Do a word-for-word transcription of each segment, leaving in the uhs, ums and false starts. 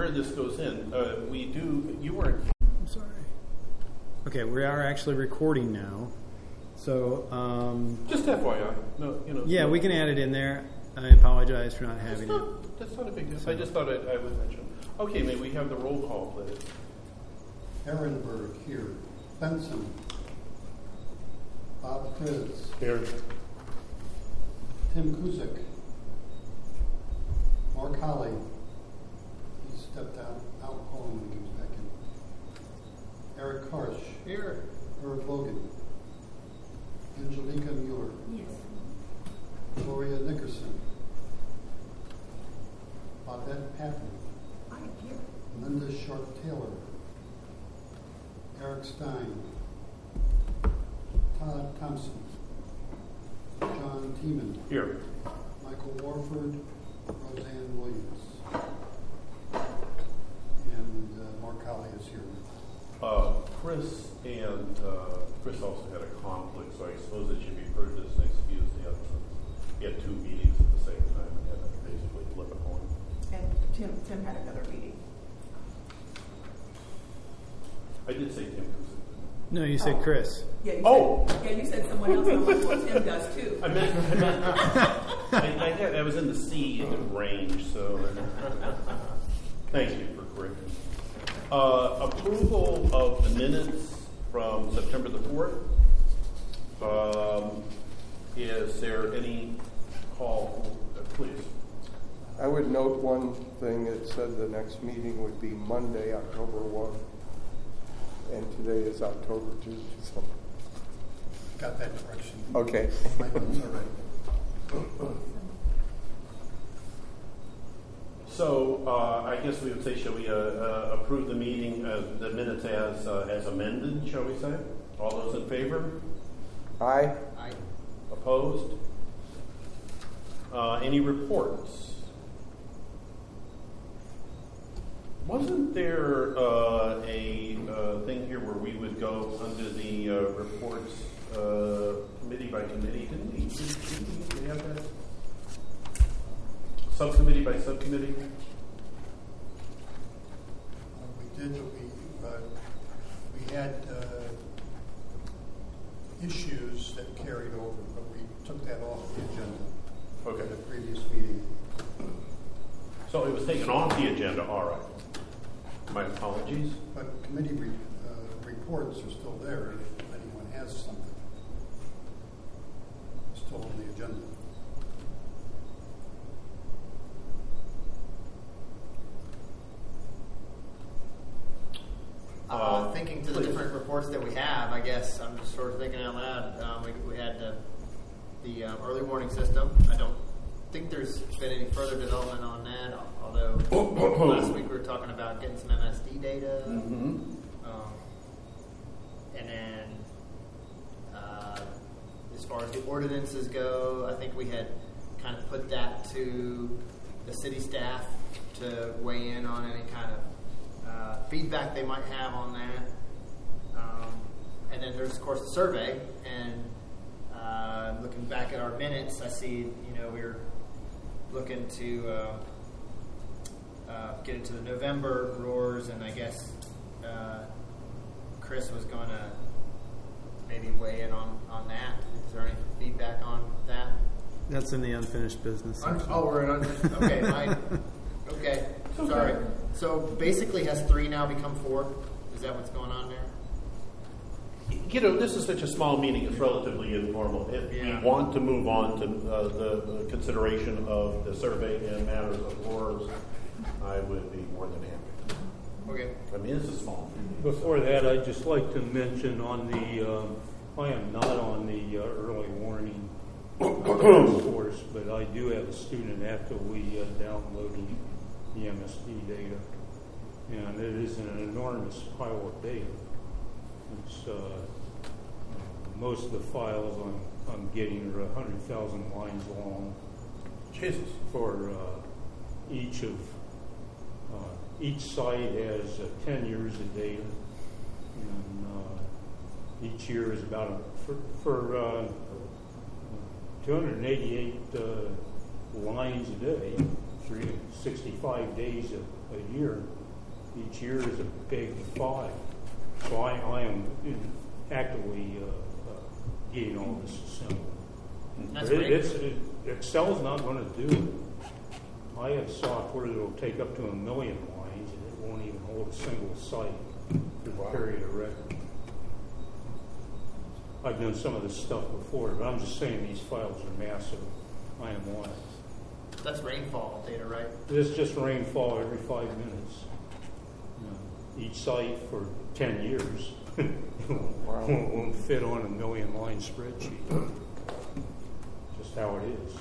where this goes in, uh, we do, you weren't. I'm sorry. Okay, we are actually recording now. So, um, just F Y I. No, you know. Yeah, we can add it in there. I apologize for not having not, it. That's not a big deal. So I just thought I, I would mention. Okay, may we have the roll call, please? Ehrenberg here. Benson. Bob Fritz. Here. Tim Kuzik. Mark Holly. He stepped out, out home when he comes back in. Eric Karsh. Here. Herb Logan. Angelica Mueller. Yes. Gloria Nickerson. Babette Patton. I am here. Linda Sharp Taylor. Eric Stein. Todd Thompson. John Tiemann. Here. Michael Warford. Roseanne Williams. And uh, Mark Holly is here. Uh, Chris and uh, Chris also had a conflict, so I suppose it should be heard as an excuse. He had, he had two meetings at the same time and had to basically flip a coin. And Tim, Tim had another meeting. I did say Tim Kuzik. No, you said Oh. Chris. Yeah, you Oh. said, yeah, you said someone else. I'm like, well, Tim does too. I meant, I meant, I, I, had, I was in the C range, so thank you for correcting. Uh, approval of the minutes from September the fourth. Um, is there any call, uh, please? I would note one thing. It said the next meeting would be Monday, October first, and today is October second. So. Got that correction. Okay. My notes are right. So uh, I guess we would say, shall we uh, uh, approve the meeting, uh, the minutes as uh, as amended, shall we say? All those in favor? Aye. Aye. Opposed? Uh, any reports? Wasn't there uh, a uh, thing here where we would go under the uh, reports uh, committee by committee? Didn't we? Didn't we have that? Subcommittee by subcommittee? Uh, we did, we, uh, we had uh, issues that carried over, but we took that off the agenda. Okay. At the previous meeting. So it was taken off the agenda, all right. My apologies. But committee re, uh, reports are still there if anyone has something. Still on the agenda. Uh, thinking to the different reports that we have, I guess I'm just sort of thinking out loud. Um, we, we had the, the um, early warning system. I don't think there's been any further development on that, although last week we were talking about getting some M S D data. Mm-hmm. Um, and then uh, as far as the ordinances go, I think we had kind of put that to the city staff to weigh in on any kind of Uh, feedback they might have on that. Um, and then there's, of course, the survey. And uh, looking back at our minutes, I see, you know, we we're looking to uh, uh, get into the November roars, and I guess uh, Chris was going to maybe weigh in on, on that. Is there any feedback on that? That's in the unfinished business Un- section. oh, we're in unfinished. Okay, my, okay. Okay. Sorry. So basically, has three now become four? Is that what's going on there? You know, this is such a small meeting, it's relatively informal. If Yeah. we want to move on to uh, the, the consideration of the survey and matters of roars, I would be more than happy. Okay. I mean, it's a small meeting. Before that, I'd just like to mention on the, um, I am not on the uh, early warning task force, but I do have a student after we uh, downloaded the M S D data, and it is an enormous pile of data. It's uh, most of the files I'm, I'm getting are one hundred thousand lines long. Jesus. For uh, each of uh, each site has uh, ten years of data, and uh, each year is about a, for, for uh, two hundred eighty-eight uh, lines a day, three hundred sixty-five days of a year. Each year is a big five. So I, I am in, actively uh, uh, getting all this assembled. That's But it, great. it's, it, Excel's not going to do it. I have software that will take up to a million lines, and it won't even hold a single site for the period of record. I've done some of this stuff before, but I'm just saying these files are massive. I am one. That's rainfall data, right? It's just rainfall every five minutes. You know, each site for ten years won't, won't fit on a million line spreadsheet. Just how it is.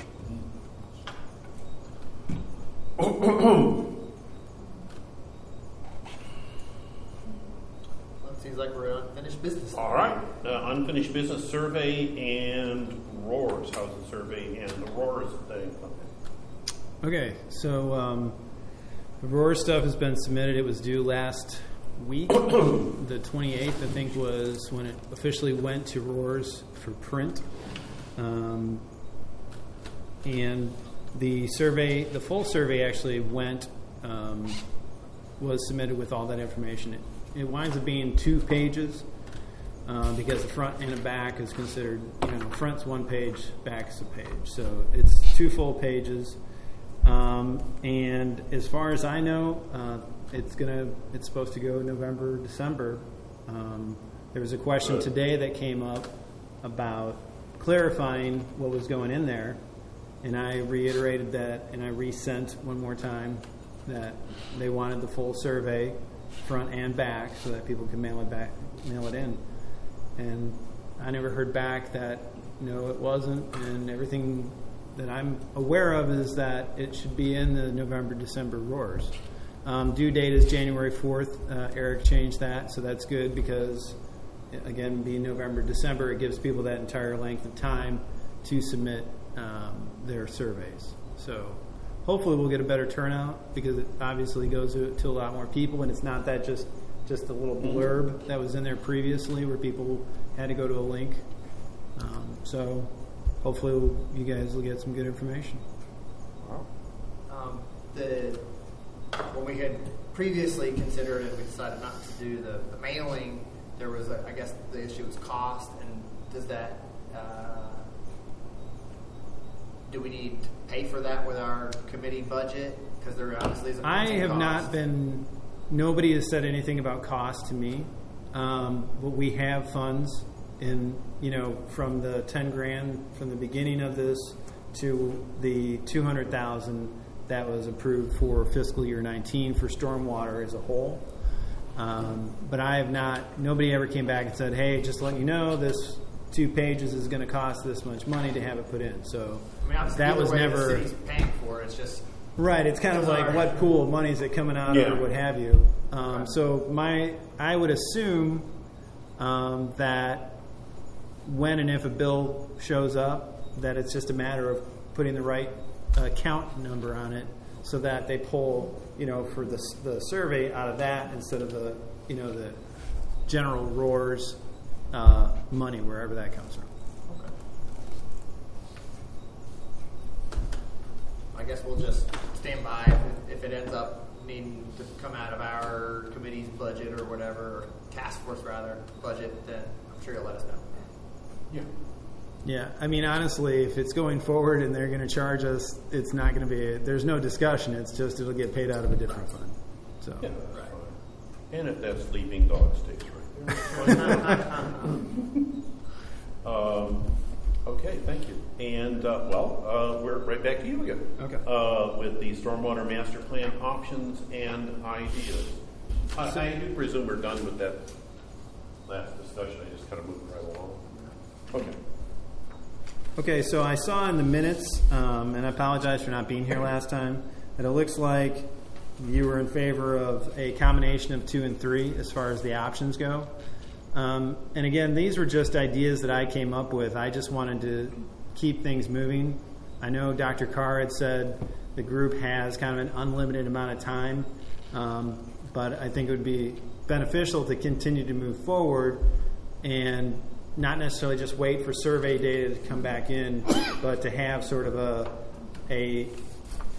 Well, it seems like we're on unfinished business. All right, uh, unfinished business survey and roars. How's the survey and the roars thing? Okay, so um, the Roar stuff has been submitted. It was due last week. The twenty-eighth, I think, was when it officially went to Roars for print. Um, and the survey, the full survey actually went, um, was submitted with all that information. It, it winds up being two pages uh, because the front and the back is considered, you know, front's one page, back's a page. So it's two full pages. Um, and as far as I know, uh, it's gonna, it's supposed to go November, December. Um, there was a question today that came up about clarifying what was going in there. And I reiterated that, and I resent one more time that they wanted the full survey, front and back, so that people could mail it back, mail it in. And I never heard back that no, it wasn't. And everything that I'm aware of is that it should be in the November, December roars. Um, due date is January fourth. Uh, Eric changed that, so that's good because, again, being November, December, it gives people that entire length of time to submit um, their surveys. So hopefully we'll get a better turnout because it obviously goes to, to a lot more people, and it's not that just, just a little blurb that was in there previously where people had to go to a link. Um, so hopefully you guys will get some good information. Wow. Um, the when we had previously considered it, we decided not to do the, the mailing. There was, a, I guess, the issue was cost, and does that uh, do we need to pay for that with our committee budget? Because there obviously is a I have cost. not been. Nobody has said anything about cost to me, um, but we have funds in, you know, from the ten grand from the beginning of this to the two hundred thousand that was approved for fiscal year nineteen for stormwater as a whole. Um, but I have not. Nobody ever came back and said, "Hey, just to let you know, this two pages is going to cost this much money to have it put in." So I mean, obviously, that either was way, never. the city's paying for it. It's just Right, it's kind of like what pool of money is it coming out Yeah. of or what have you. Um, so my, I would assume um, that when and if a bill shows up, that it's just a matter of putting the right uh, count number on it, so that they pull, you know, for the the survey out of that instead of the, you know, the general roars uh, money wherever that comes from. okay. I guess we'll just stand by if, if it ends up needing to come out of our committee's budget or whatever, or task force rather budget. Then I'm sure you'll let us know. Yeah. Yeah, I mean, honestly, if it's going forward and they're going to charge us, it's not going to be, there's no discussion. It's just it'll get paid out of a different fund. So, Yeah, that's fine. And if that's sleeping dog stays right there. um, okay, thank you. And, uh, well, uh, we're right back to you again. Okay. Uh, with the Stormwater Master Plan options and ideas. I, I do presume we're done with that last discussion. I just kind of moved right along. Okay. Okay, so I saw in the minutes, um, and I apologize for not being here last time, that it looks like you were in favor of a combination of two and three as far as the options go. Um, and again, these were just ideas that I came up with. I just wanted to keep things moving. I know Doctor Carr had said the group has kind of an unlimited amount of time, um, but I think it would be beneficial to continue to move forward and not necessarily just wait for survey data to come back in, but to have sort of a a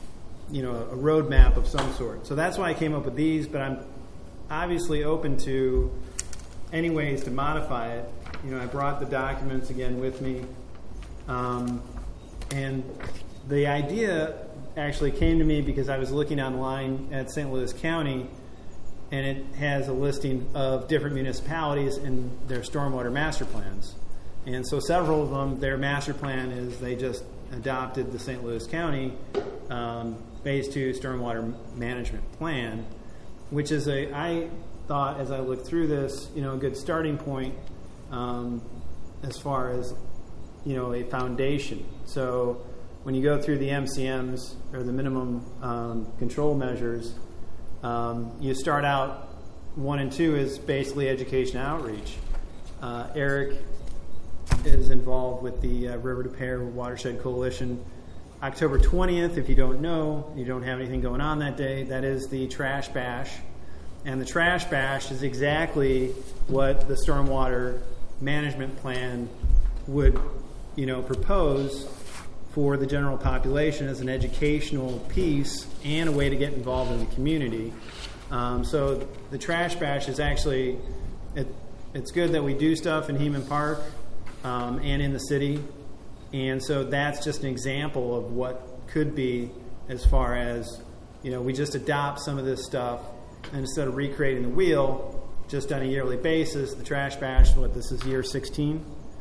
you know, a roadmap of some sort. So that's why I came up with these, but I'm obviously open to any ways to modify it. You know, I brought the documents again with me. Um, and the idea actually came to me because I was looking online at Saint Louis County, and it has a listing of different municipalities and their stormwater master plans. And so several of them, their master plan is they just adopted the Saint Louis County um, Phase two Stormwater Management Plan, which is a, I thought as I looked through this, you know, a good starting point um, as far as, you know, a foundation. So when you go through the M C Ms or the minimum um, control measures, um, you start out, one and two is basically education outreach. Uh, Eric is involved with the uh, River to Pear Watershed Coalition. October twentieth, if you don't know, you don't have anything going on that day, that is the Trash Bash. And the Trash Bash is exactly what the Stormwater Management Plan would, you know, propose for the general population as an educational piece and a way to get involved in the community. Um, so the Trash Bash is actually, it, it's good that we do stuff in Heeman Park um, and in the city. And so that's just an example of what could be as far as, you know, we just adopt some of this stuff, and instead of recreating the wheel just on a yearly basis, the Trash Bash, what, this is year sixteen?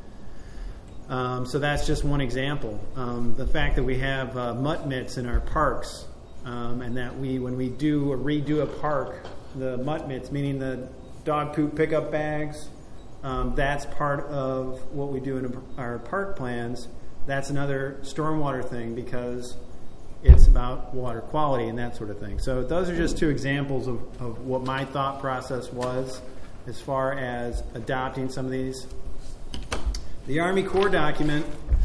Um, so that's just one example. Um, the fact that we have uh, mutt mitts in our parks, um, and that we, when we do or redo a park, the mutt mitts, meaning the dog poop pickup bags, um, that's part of what we do in our park plans. That's another stormwater thing because it's about water quality and that sort of thing. So those are just two examples of, of what my thought process was as far as adopting some of these. The Army Corps document,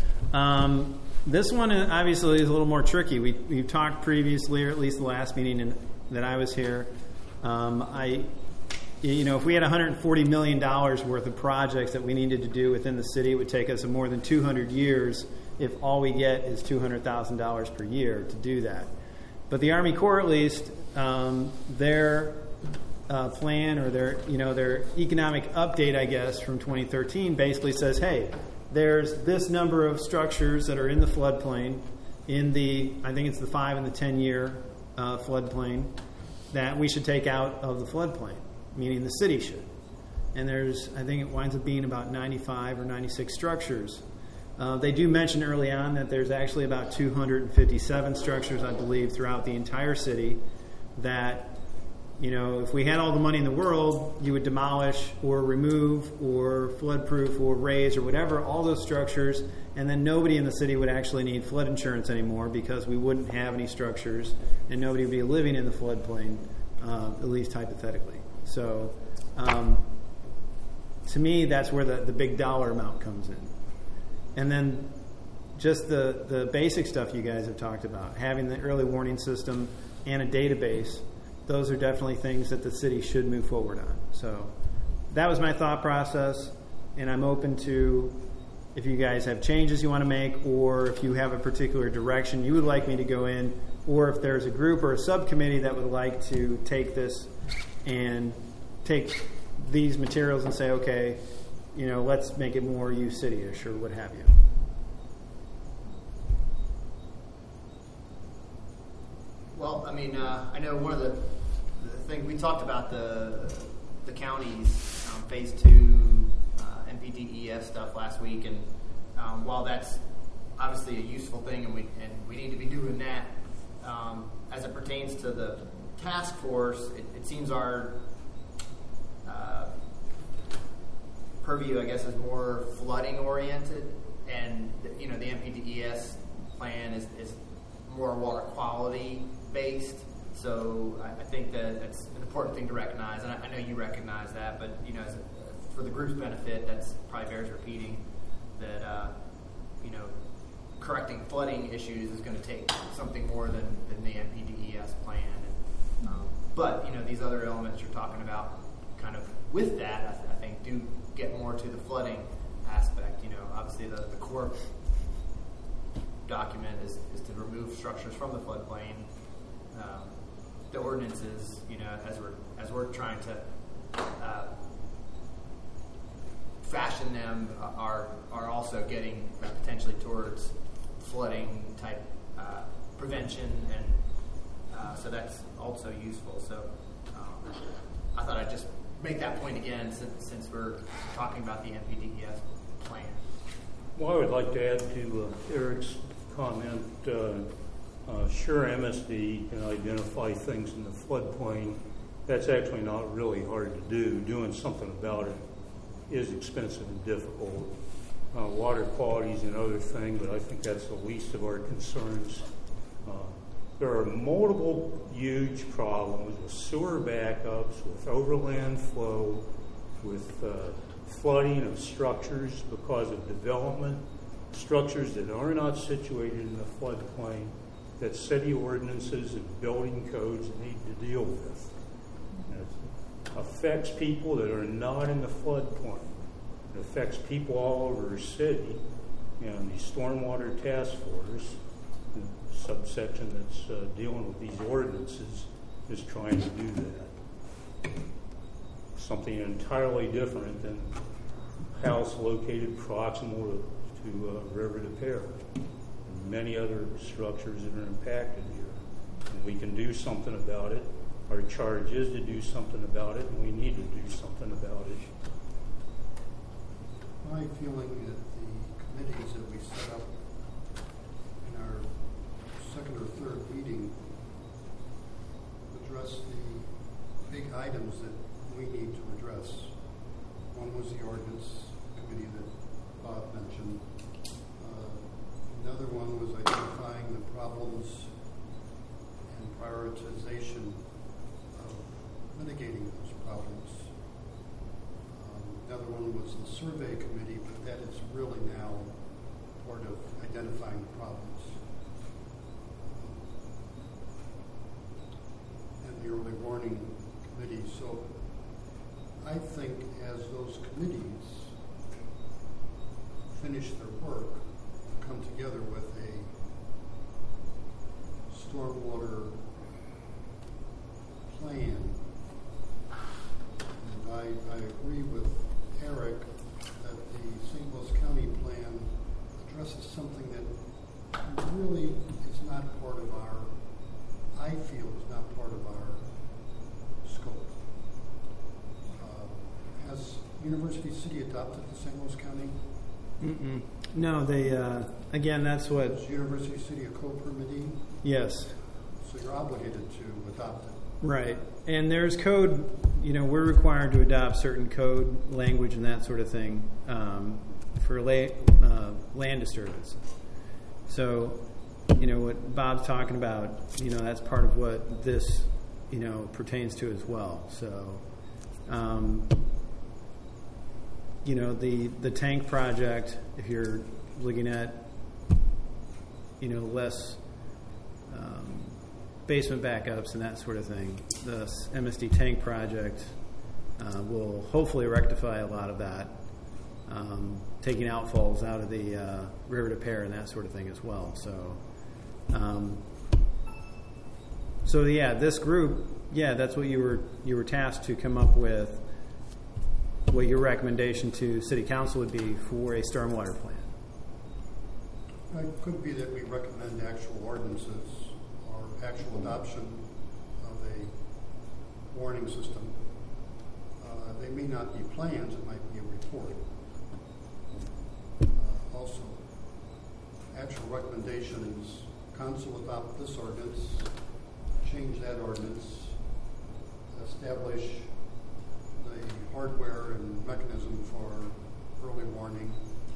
um, this one obviously is a little more tricky. We, we've talked previously, or at least the last meeting in, that I was here. Um, I, you know, if we had one hundred forty million dollars worth of projects that we needed to do within the city, it would take us more than two hundred years if all we get is two hundred thousand dollars per year to do that. But the Army Corps, at least, um, their uh, plan or their, you know, their economic update, I guess, from twenty thirteen basically says, hey, there's this number of structures that are in the floodplain, in the, I think it's the five and the ten year uh, floodplain, that we should take out of the floodplain, meaning the city should. And there's, I think it winds up being about ninety-five or ninety-six structures. Uh, they do mention early on that there's actually about two hundred fifty-seven structures, I believe, throughout the entire city that, you know, if we had all the money in the world, you would demolish or remove or floodproof or raise or whatever, all those structures, and then nobody in the city would actually need flood insurance anymore because we wouldn't have any structures and nobody would be living in the floodplain, uh, at least hypothetically. So um, to me, that's where the, the big dollar amount comes in. And then just the, the basic stuff you guys have talked about, having the early warning system and a database, those are definitely things that the city should move forward on. So that was my thought process, and I'm open to if you guys have changes you want to make, or if you have a particular direction you would like me to go in, or if there's a group or a subcommittee that would like to take this and take these materials and say, okay, you know, let's make it more U-City-ish or what have you. Well, I mean, uh, I know one of the, the things we talked about the the counties um, phase two uh, M P D E S stuff last week, and um, while that's obviously a useful thing, and we and we need to be doing that um, as it pertains to the task force, it, it seems our uh, purview, I guess, is more flooding oriented, and you know the M P D E S plan is, is more water quality based. So I, I think that that's an important thing to recognize, and I, I know you recognize that. But you know, as a, for the group's benefit, that's probably bears repeating that uh, you know correcting flooding issues is going to take something more than, than the M P D E S plan. And, um, but you know, these other elements you're talking about, kind of with that, I, th- I think do get more to the flooding aspect. You know, obviously the, the core document is, is to remove structures from the floodplain um, the ordinances, you know, as we're as we're trying to uh, fashion them, are are also getting uh, potentially towards flooding type uh, prevention, and uh, so that's also useful. So um, I thought I'd just make that point again, since, since we're talking about the M P D E S plan. Well, I would like to add to uh, Eric's comment. Uh, uh, sure, M S D can identify things in the floodplain. That's actually not really hard to do. Doing something about it is expensive and difficult. Uh, water quality is another thing, but I think that's the least of our concerns. Uh, there are multiple huge problems with sewer backups, with overland flow, with uh, flooding of structures because of development, structures that are not situated in the floodplain, that city ordinances and building codes need to deal with. And it affects people that are not in the floodplain. It affects people all over our city. And the Stormwater Task Force, the subsection that's uh, dealing with these ordinances, is trying to do that. Something entirely different than a house located proximal to, to uh, River de Pere and many other structures that are impacted here. And we can do something about it. Our charge is to do something about it, and we need to do something about it. My feeling that the committees that we set up in our second or third meeting address the big items that we need to address. One was the ordinance committee that Bob mentioned. Uh, another one was identifying the problems and prioritization of mitigating those problems. Um, another one was the survey committee, but that is really now part of identifying the problems. And the early warning committee. So I think as those committees finish their work, come together with a stormwater plan, and I, I agree with Eric that the Saint Louis County plan addresses something that really is not part of our, I feel is not part of our scope. Uh, has University City adopted the Saint Louis County? Mm-mm. No, they, uh, again, that's what, Is University City a co-permittee? yes, So you're obligated to adopt it. right. And there's code, you know, we're required to adopt certain code language and that sort of thing um, for la- uh, land disturbance. So, you know, what Bob's talking about, you know, that's part of what this, you know, pertains to as well. So, um, you know, the, the tank project, if you're looking at, you know, less um, basement backups and that sort of thing, the M S D tank project uh, will hopefully rectify a lot of that, um, taking outfalls out of the uh, River de Pere and that sort of thing as well. So, um, so yeah, this group, yeah, that's what you were you were tasked to come up with. What your recommendation to City Council would be for a stormwater plan. It could be that we recommend actual ordinances or actual adoption of a warning system. Uh, they may not be plans, it might be a report. Uh, also, actual recommendations, council adopt this ordinance, change that ordinance, establish the hardware and mechanism for early warning.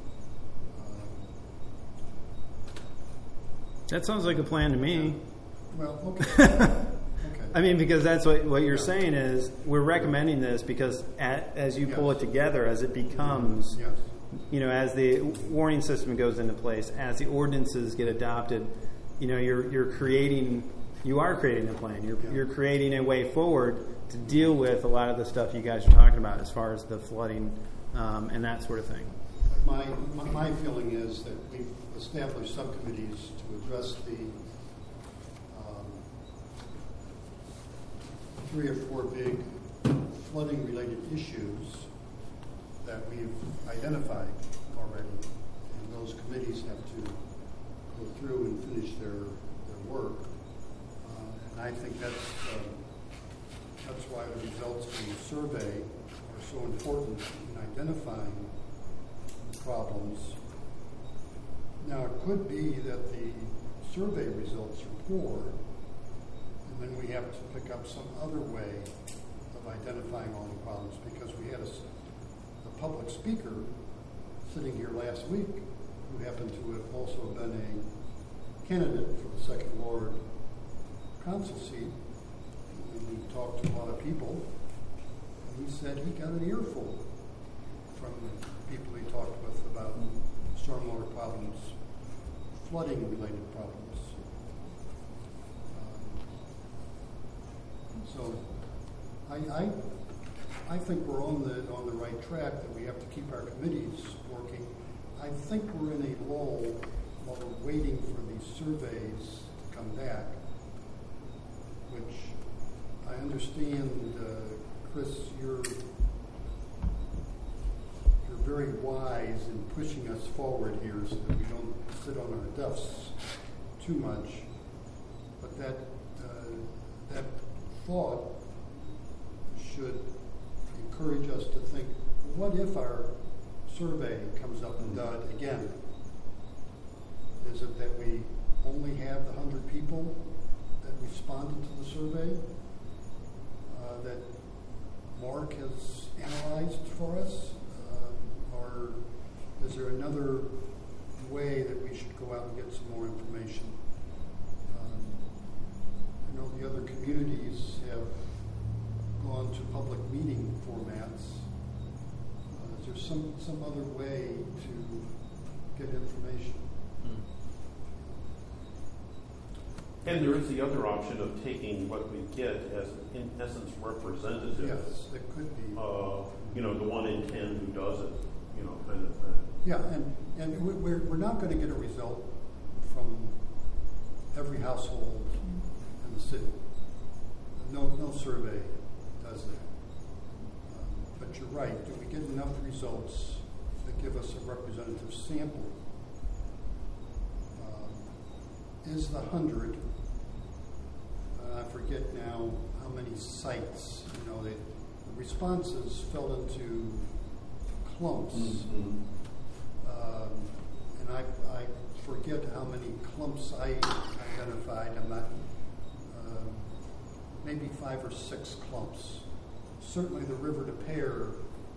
That sounds like a plan to me. Well, okay. okay. I mean, because that's what what you're saying is we're recommending this because at, as you pull Yes. it together, as it becomes, Yes. you know, as the warning system goes into place, as the ordinances get adopted, you know, you're you're creating, you are creating a plan. You're Yeah. you're creating a way forward to deal with a lot of the stuff you guys are talking about as far as the flooding um, and that sort of thing. My, my my feeling is that we've established subcommittees to address the um, three or four big flooding-related issues that we've identified already, and those committees have to go through and finish their, their work. Uh, and I think that's uh, that's why the results from the survey are so important in identifying problems. Now, it could be that the survey results are poor, and then we have to pick up some other way of identifying all the problems, because we had a, a public speaker sitting here last week who happened to have also been a candidate for the second Lord council seat. And we talked to a lot of people, and he said he got an earful from the people he talked with about stormwater problems, flooding-related problems. Um, so, I, I, I think we're on the on the right track. That we have to keep our committees working. I think we're in a lull while we're waiting for these surveys to come back, which I understand, uh, Chris, you're you're very wise in pushing us forward here so that we don't sit on our duffs too much. But that uh, that thought should encourage us to think, what if our survey comes up and dud again? Is it that we only have the one hundred people that responded to the survey uh, that Mark has analyzed for us? Uh, or is there another way that we should go out and get some more information? Um, I know the other communities have gone to public meeting formats. Uh, is there some, some other way to get information? And there is the other option of taking what we get as, in essence, representative. Yes, it could be. Uh, you know, the one in ten who does it, you know, kind of thing. Yeah, and, and we- we're, we're not going to get a result from every household in the city. No, no survey does that. Um, but you're right. Do we get enough results that give us a representative sample? Um, is the hundred? Uh, I forget now how many sites. You know, they, the responses fell into clumps. Mm-hmm. Um, and I, I forget how many clumps I identified. I'm not, uh, maybe five or six clumps. Certainly the River de Pere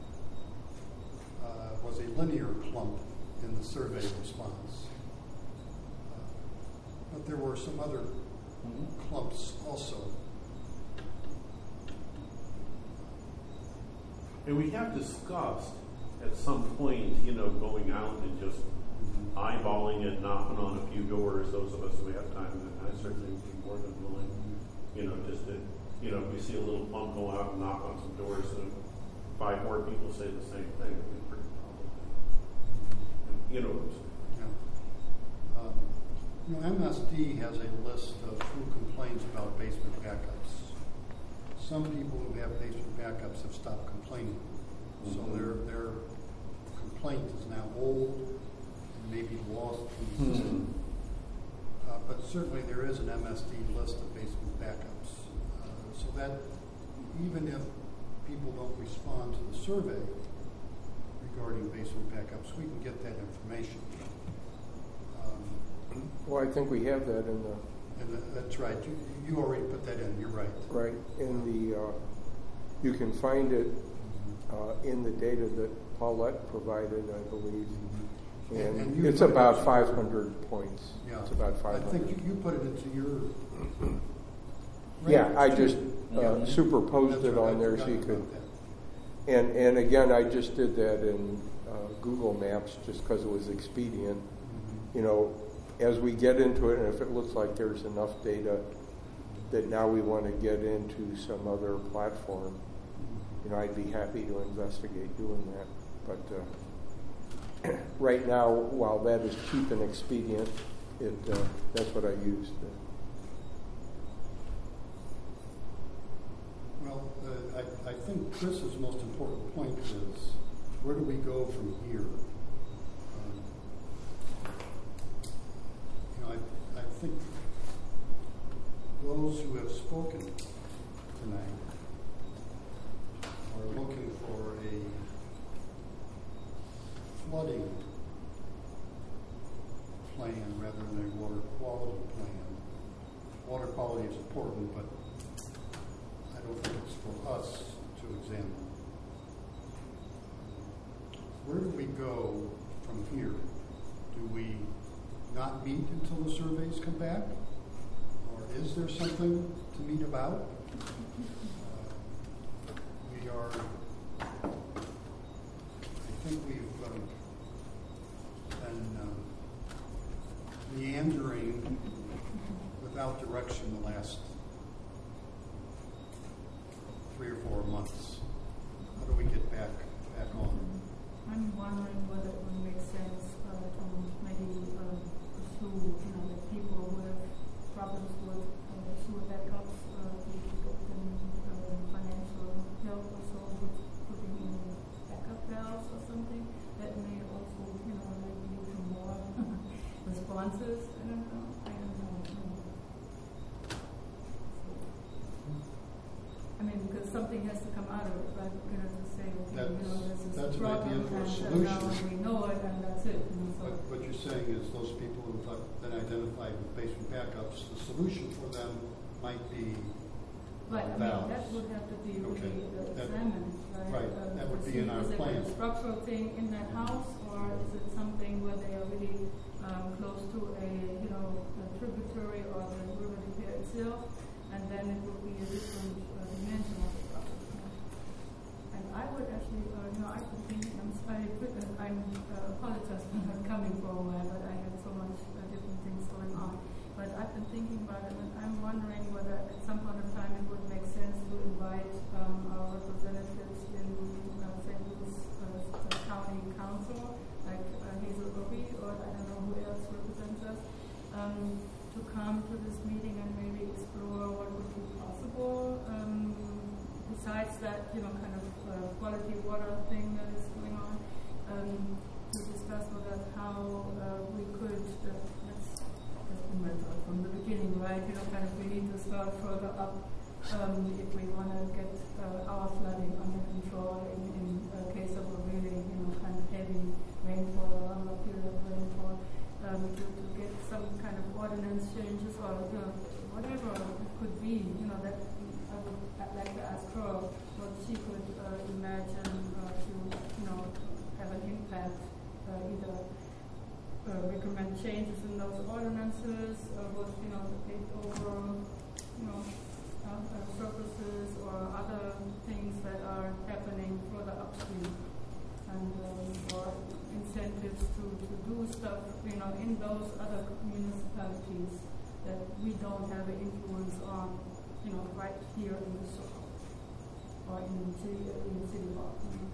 uh, was a linear clump in the survey response. Uh, but there were some other Mm-hmm. clumps also. And we have discussed at some point, you know, going out and just eyeballing it, knocking on a few doors, those of us who have time, and I certainly would be more than willing, you know, just to, you know, if we see a little plump, go out and knock on some doors, and five more people say the same thing, it'd be pretty probably. You know what I'm saying? Yeah. Um, you know, M S D has a list of who complains about basement backups. Some people who have basement backups have stopped complaining. So Mhm. their their complaint is now old and maybe lost from the system. Uh, but certainly there is an M S D list of basement backups. Uh, so that even if people don't respond to the survey regarding basement backups, we can get that information. Um, Well, I think we have that in the, and that, that's right. You, you already put that in. You're right. right, in the, uh, you can find it uh, in the data that Paulette provided, I believe. And- and And you it's put it about into- five hundred points. Yeah. It's about I five think hundred. you, you put it into your. Yeah, I just Yeah. uh, superposed That's it right, I on there so forgot you could. about that. And and again, I just did that in uh, Google Maps just because it was expedient. Mhm. You know, as we get into it, and if it looks like there's enough data that now we want to get into some other platform, you know, I'd be happy to investigate doing that. But uh, right now, while that is cheap and expedient, it uh, that's what I used. think Chris's most important point is, where do we go from here? Um, you know, I, I think those who have spoken tonight are looking for a flooding plan rather than a water quality plan. Water quality is important, but I don't think it's for us to examine. Where do we go from here? Do we not meet until the surveys come back? Or is there something to meet about? Uh, we are, I think we've um, been um, meandering without direction the last three or four months. How do we get back back on? I'm wondering whether it would make sense uh, to maybe uh, pursue, you know, the people who have problems with uh, sewer backups, uh, we could get them uh, financial help or so with putting in backup valves or something. That may also, you know, lead to more responses. I don't know. I don't know. I mean, because something has to come out of it, right? You know, to say, okay, That's- you know, this is that's a an idea problem, for a and solution. now we know it, and that's it. You know, so What, what you're saying is those people who've been identified with basement backups, the solution for them might be Right, I mean, valves. that would have to be Okay. really uh, That- examined, right? right, Um, that would to be see in our is plan. it a structural thing in that house, or is it something where they are really um, close to a, you know, a tributary or the river De Pere itself, and then it would be a different uh, dimension of the problem. And I would actually, uh, you know, I've been thinking, I'm sorry, I'm uh, apologize for not coming for a while, but I had so much uh, different things going on. But I've been thinking about it, and I'm wondering whether at some point in time it would make sense to invite um, our representatives in uh, Saint Louis uh, County Council, like uh, Hazel Roby, or I don't know who else represents us, um, to come to this meeting and maybe explore what would be possible. Um, besides that, you know, kind of uh, quality water thing that is going on, um, to discuss with us how uh, we could, uh, let's from the beginning, right? You know, kind of we need to start further up um, if we want to get uh, our flooding under control in, in uh, case of a really, you know, kind of heavy rainfall or longer period of rainfall, um, to, to get some kind of ordinance changes or, you know, whatever it could be, you know, that I would I'd like to ask her what she could uh, imagine uh, to, you know, have an impact, uh, either Uh, recommend changes in those ordinances, uh, with, you know, the take over, you know, uh, uh, surfaces or other things that are happening further upstream, and um, or incentives to, to do stuff, you know, in those other municipalities that we don't have an influence on, you know, right here in the circle or in the city, in the city hall. You know.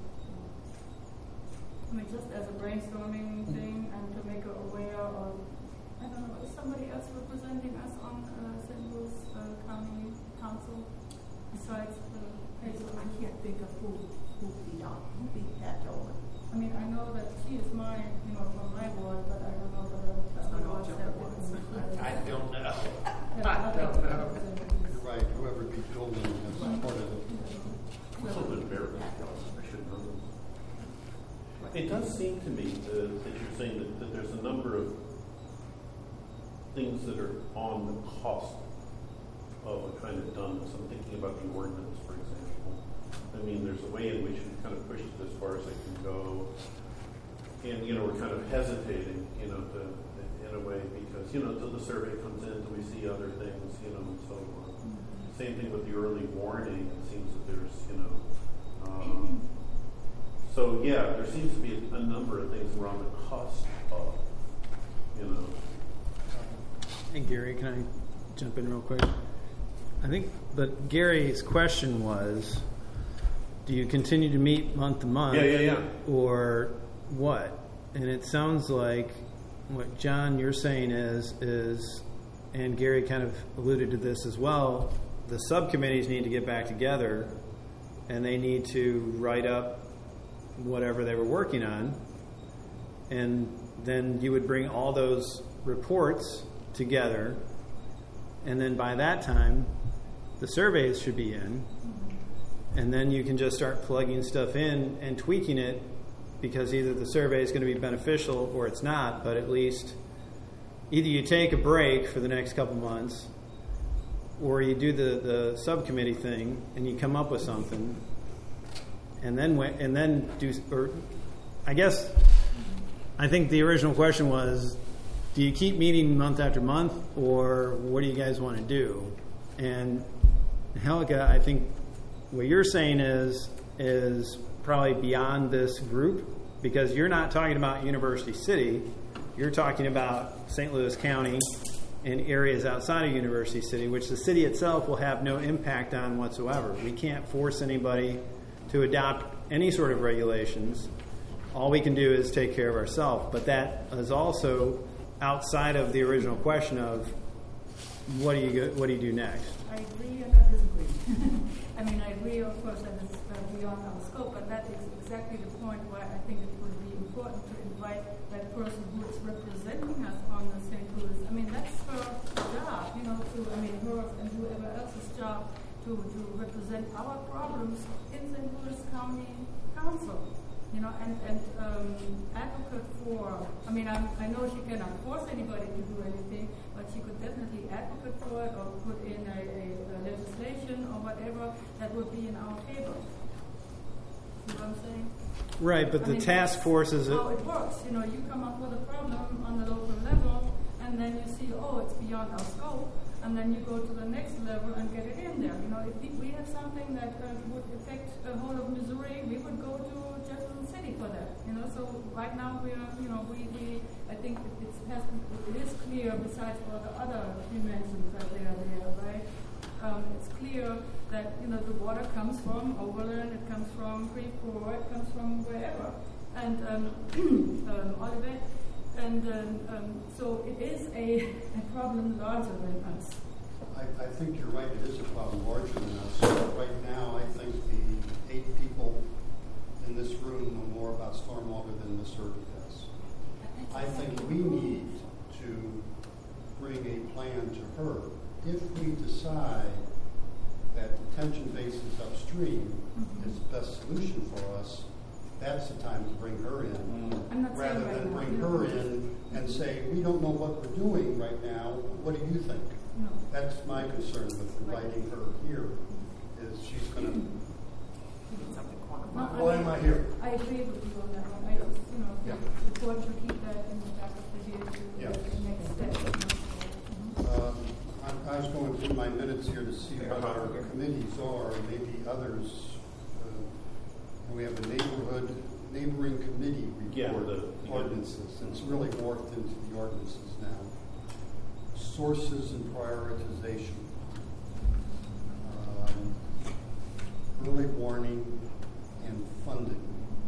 I mean, just as a brainstorming thing and to make her aware of, I don't know, is somebody else representing us on uh, Saint Louis uh, County Council besides the Hazel? I can't think of who who would be on, who would be that on. I mean, I know that she is my, you know, from my board, but I don't know that That's other not all boards Joe have wants. different. I don't know. have I other don't know. representatives. You're right, whoever be building is part of it. What's up with Bear? I should know. It does seem to me uh, that you're saying that, that there's a number of things that are on the cost of a kind of doneness. I'm thinking about the ordinance, for example. I mean, there's a way in which we kind of pushed it as far as it can go. And, you know, we're kind of hesitating, you know, to, in a way, because, you know, until the survey comes in, until we see other things, you know, and so on. Mm-hmm. Same thing with the early warning. It seems that there's, you know, um, so yeah, there seems to be a, a number of things around the cost of, you know. Hey, Gary, can I jump in real quick? I think, but Gary's question was, do you continue to meet month to month? Yeah, yeah, yeah. Or what? And it sounds like what John you're saying is is, and Gary kind of alluded to this as well. The subcommittees need to get back together and they need to write up whatever they were working on, and then you would bring all those reports together, and then by that time, the surveys should be in, and then you can just start plugging stuff in and tweaking it, because either the survey is going to be beneficial or it's not, but at least either you take a break for the next couple months, or you do the, the subcommittee thing and you come up with something, and then and then do. Or I guess I think the original question was, do you keep meeting month after month, or what do you guys want to do? And Helga, I think what you're saying is is probably beyond this group, because you're not talking about University City. You're talking about Saint Louis County and areas outside of University City, which the city itself will have no impact on whatsoever. We can't force anybody to adopt any sort of regulations. All we can do is take care of ourselves. But that is also outside of the original question of what do you go, what do you do next? I agree and I disagree. I mean, I agree, of course, that it's uh, beyond our scope, but that is exactly the point why I think it would be important to invite that person who is representing us on the Saint Louis. I mean, that's her job, you know, to, I mean, her and whoever else's job to, to represent our problems in Saint Louis County Council, you know, and, and um, advocate for, I mean, I, I know she cannot force anybody to do anything, but she could definitely advocate for it or put in a, a, a legislation or whatever that would be in our favor. You know what I'm saying? Right, but I the mean, task force is how it works. You know, you come up with a problem on the local level, and then you see, oh, it's beyond our scope, and then you go to the next level and get it in there. You know, if we have something that uh, would affect the whole of Missouri, we would go to Jefferson City for that. You know, so right now we are, you know, we, we I think it, it's, has, it is clear, besides all the other dimensions that they are there, right? Um, it's clear that, you know, the water comes from Overland, it comes from Freeport, it comes from wherever, and um, um, Olivet, and um, um, so it is a, a problem larger than us. I, I think you're right, it is a problem larger than us. Right now, I think the eight people in this room know more about stormwater than the survey does. I think we need to bring a plan to her. If we decide that detention bases upstream mm-hmm. is the best solution for us, that's the time to bring her in, mm-hmm. rather right than now. bring her in and say, we don't know what we're doing right now, what do you think? No. That's my concern with inviting her here, is she's going to... No, Why am I here? I agree with you on that one. I just, you know, Yeah. it's important to keep that in the back of the head to Yeah. the next step. Mm-hmm. Um, I, I was going through my minutes here to see what our committees are, and maybe others. Uh, we have the neighborhood neighboring committee Yeah, report the- ordinances. It's really morphed into the ordinances now. Sources and prioritization. Um, early warning and funding.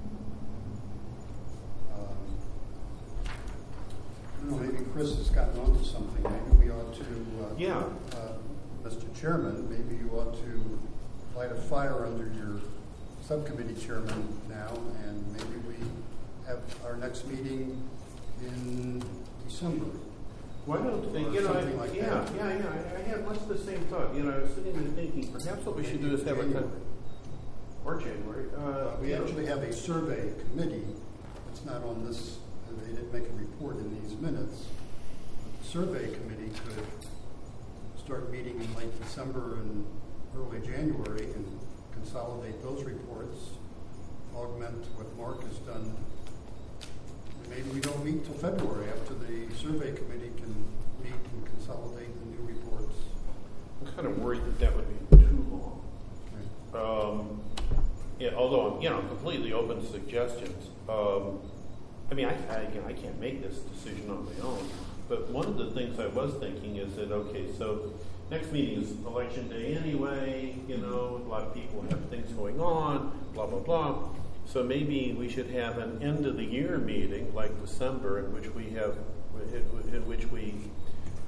Um, I don't know, maybe Chris has gotten onto something. Maybe we ought to, uh, Yeah. uh, Mister Chairman, maybe you ought to light a fire under your subcommittee chairman now, and maybe we have our next meeting in December. Well, I don't think, Or you know, I, something like yeah, that. yeah, yeah, I, I had much the same thought. You know, I was sitting there thinking, perhaps what we should do is have a kind of, or January. Uh, Uh, we you know, actually have a survey committee. It's not on this, they didn't make a report in these minutes. The survey committee could start meeting in late December and early January and consolidate those reports, augment what Mark has done. Maybe we don't meet till February after the survey committee can meet and consolidate the new reports. I'm kind of worried that that would be too long. Um, yeah, although I'm, you know, completely open to suggestions. Um, I mean, I, I, again, I can't make this decision on my own. But one of the things I was thinking is that, okay, so next meeting is election day anyway. You know, a lot of people have things going on, blah, blah, blah. So maybe we should have an end of the year meeting like December in which we have, in, in which we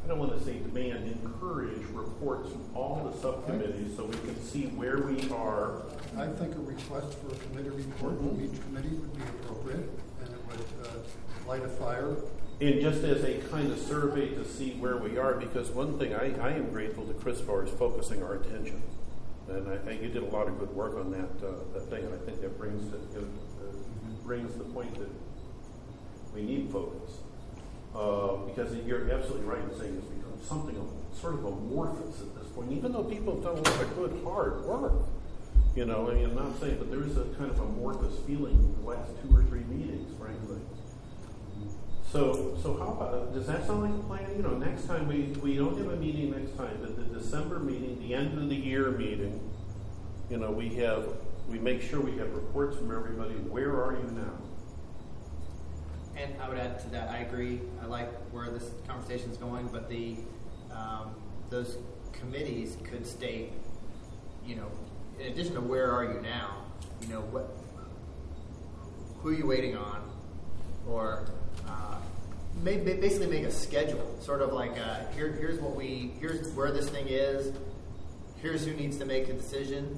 don't want to say demand, encourage reports from all the subcommittees so we can see where we are. I think a request for a committee report from each committee would be appropriate, and it would uh, light a fire. And just as a kind of survey to see where we are, because one thing I, I am grateful to Chris for is focusing our attention. And I think you did a lot of good work on that, uh, that thing, and I think that brings it, it uh, brings the point that we need focus. Uh, because you're absolutely right in saying it's become something of, sort of amorphous at this point, even though people have done a lot of good, hard work. You know, I mean, I'm not saying, but there is a kind of amorphous feeling in the last two or three meetings, frankly. So, so how about, does that sound like a plan? You know, next time we, we don't have a meeting next time, but the December meeting, the end of the year meeting, you know, we have, we make sure we have reports from everybody. Where are you now? And I would add to that, I agree. I like where this conversation is going, but the um, those committees could state, you know, in addition to where are you now, you know, what, who are you waiting on, or uh, may, basically make a schedule, sort of like a, here, here's what we, here's where this thing is, here's who needs to make a decision,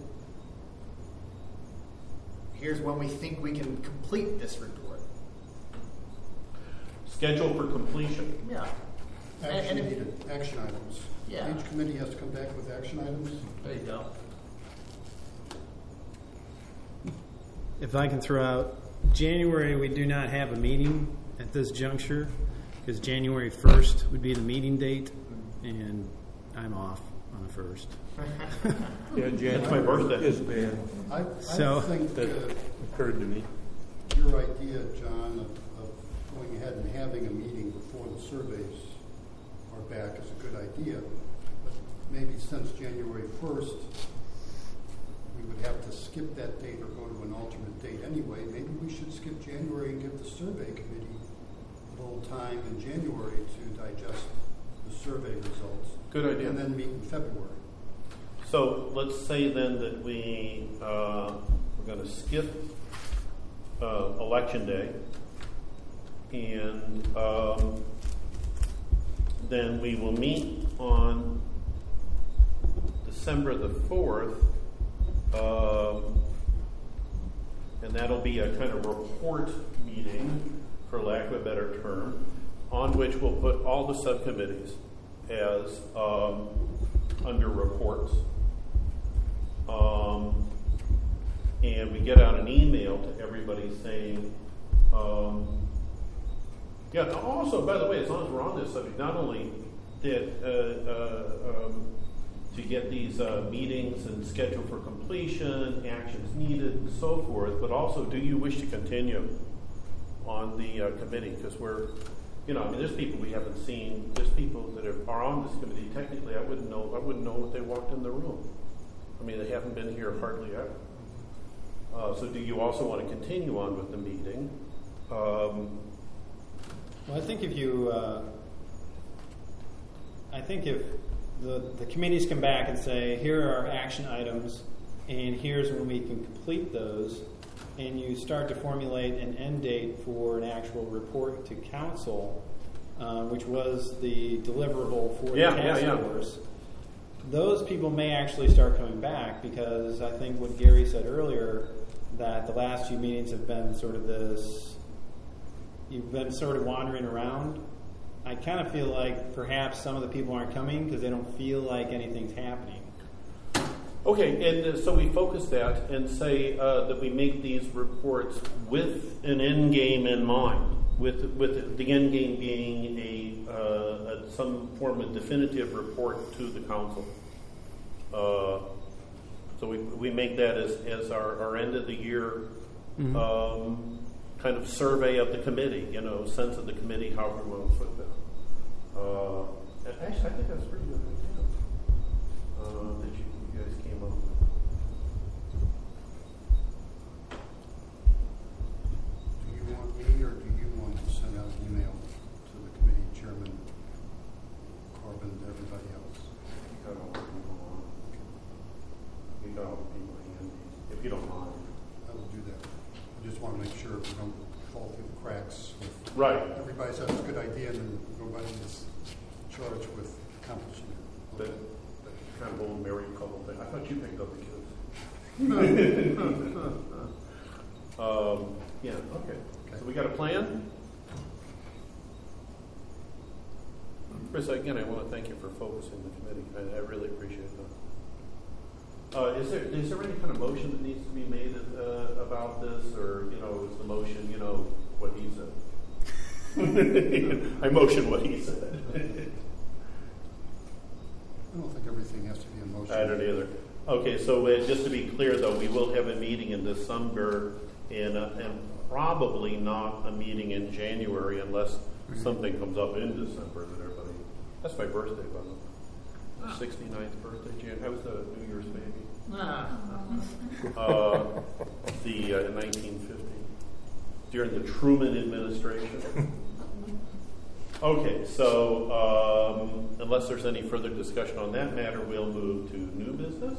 here's when we think we can complete this report. Schedule for completion. Yeah. Action And- and if- needed, action items. Yeah. Each committee has to come back with action items. There you go. If I can throw out, January we do not have a meeting at this juncture because January first would be the meeting date, and I'm off on the first. Yeah, Jan, That's my birthday. is bad. I, I So- think That uh, occurred to me. your idea, John, of, of going ahead and having a meeting before the surveys are back is a good idea. But maybe since January first, we would have to skip that date or go to an alternate date anyway. Maybe we should skip January and give the survey committee a little time in January to digest the survey results. Good idea. And then meet in February. So let's say then that we, uh, we're going to skip uh, Election Day, and um, then we will meet on December the fourth, um, and that'll be a kind of report meeting, for lack of a better term, on which we'll put all the subcommittees as um, under reports. Um, and we get out an email to everybody saying, um, yeah, also, by the way, as long as we're on this subject, not only that uh, uh, um, to get these uh, meetings and schedule for completion, actions needed, and so forth, but also, do you wish to continue on the uh, committee? Because we're, you know, I mean, there's people we haven't seen. There's people that are, are on this committee. Technically, I wouldn't know. I wouldn't know if they walked in the room. I mean, they haven't been here hardly ever. Uh, so, do you also want to continue on with the meeting? Um, Well, I think if you, uh, I think if the, the committees come back and say, here are our action items, and here's when we can complete those, and you start to formulate an end date for an actual report to council, uh, which was the deliverable for Yeah, the task yeah, yeah. force, those people may actually start coming back, because I think what Gary said earlier, that the last few meetings have been sort of this, you've been sort of wandering around. I kind of feel like perhaps some of the people aren't coming because they don't feel like anything's happening. Okay, and uh, so we focus that and say uh, that we make these reports with an end game in mind, with with the end game being a, uh, a some form of definitive report to the council. Uh, so we we make that as as our, our end of the year Mm-hmm. um, kind of survey of the committee, you know, sense of the committee, however we want to put that. Uh, and actually, I think that's pretty good idea uh, that you, you guys came up with. Do you want me or do you want to send out an email to the committee chairman, Corbin, and everybody else? You got all the people on. You got all the people handy, if you don't mind. I will do that. I just want to make sure we don't fall through the cracks. With Right. everybody says it's a good idea, and then nobody is charged with accomplishing it. That, that kind of old married couple thing. I thought you picked up the kids. um, yeah, okay. So we got a plan? Chris, again, I want to thank you for focusing the committee. I, I really appreciate that. Uh, is there is there any kind of motion that needs to be made uh, about this, or you know, is the motion, you know, what he said? I motion what he said. I don't think everything has to be in motion. I don't either. Okay, so uh, just to be clear, though, we will have a meeting in December, and uh, and probably not a meeting in January unless mm-hmm. something comes up in December that everybody. That's my birthday, by the way. Wow. sixty-ninth birthday, Jan. How was the New Year's baby? Ah. Uh, the uh, nineteen fifty, during the Truman administration. Okay, so um, unless there's any further discussion on that matter, we'll move to new business.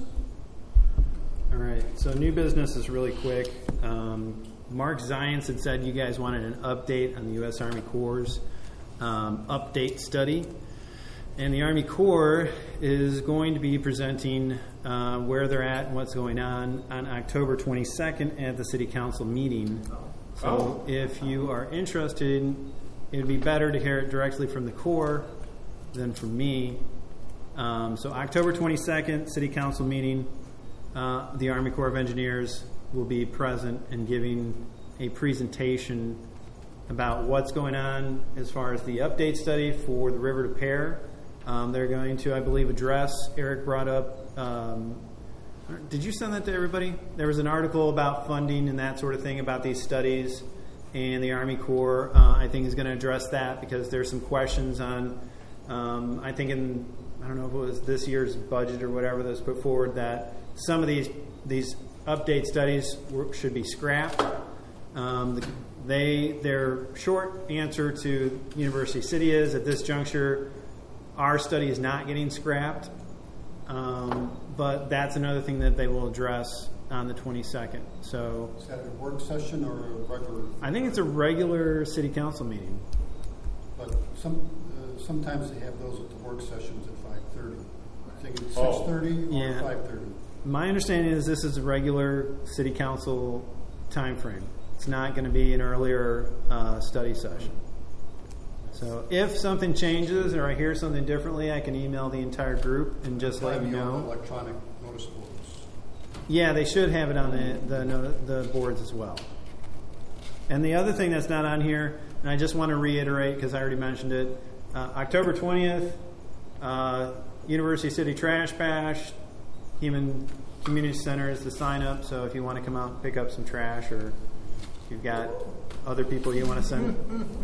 All right, so new business is really quick. Um, Mark Zients had said you guys wanted an update on the U S Army Corps' um, update study. And the Army Corps is going to be presenting uh, where they're at and what's going on on October twenty-second at the City Council meeting. So Oh. if you are interested, it would be better to hear it directly from the Corps than from me. Um, so October twenty-second, City Council meeting, uh, the Army Corps of Engineers will be present and giving a presentation about what's going on as far as the update study for the River to Pear. Um, they're going to, I believe, address, Eric brought up, um, did you send that to everybody? There was an article about funding and that sort of thing about these studies, and the Army Corps, uh, I think, is going to address that because there's some questions on, um, I think in, I don't know if it was this year's budget or whatever that was put forward, that some of these these update studies were, should be scrapped. Um, the, they their short answer to University City is, at this juncture, our study is not getting scrapped, um, but that's another thing that they will address on the twenty-second. So, Is that a work session or a regular? I think it's a regular City Council meeting. But some uh, sometimes they have those at the work sessions at five thirty. I think it's Oh. six thirty or Yeah. five thirty. My understanding is this is a regular City Council time frame. It's not going to be an earlier uh, study session. So if something changes or I hear something differently, I can email the entire group and just let you know. Electronic notice boards. Yeah, they should have it on the the, no- the boards as well. And the other thing that's not on here, and I just want to reiterate because I already mentioned it, uh, October twentieth, uh, University City Trash Bash, Human Community Center is the sign up. So if you want to come out and pick up some trash, or if you've got other people you want to send.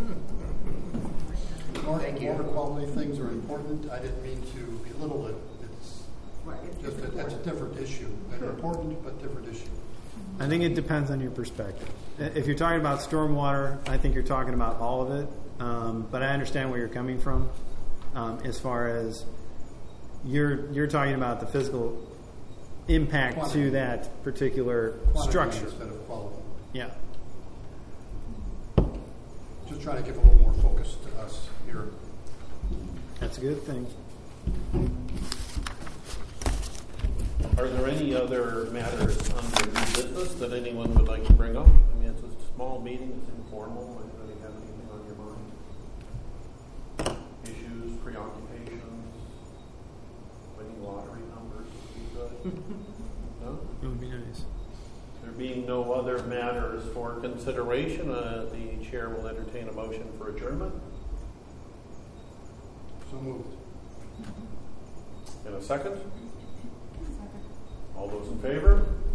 Water, Thank you. water quality things are important. I didn't mean to belittle it. It's Right, it's just just that that's a different issue. They're important, but different issue. I think it depends on your perspective. If you're talking about stormwater, I think you're talking about all of it. Um, but I understand where you're coming from, um, as far as you're you're talking about the physical impact Quantity. to that particular Quantity structure. instead of quality. Yeah. Just trying to give a little more focus to us here. That's a good thing. Are there any other matters under new business that anyone would like to bring up? I mean, it's a small meeting, it's informal. Anybody have anything on your mind? Issues, preoccupations, winning lottery numbers, these guys? No? It would be nice. There being no other matters for consideration, uh, the chair will entertain a motion for adjournment. So moved. In a second. All those in favor?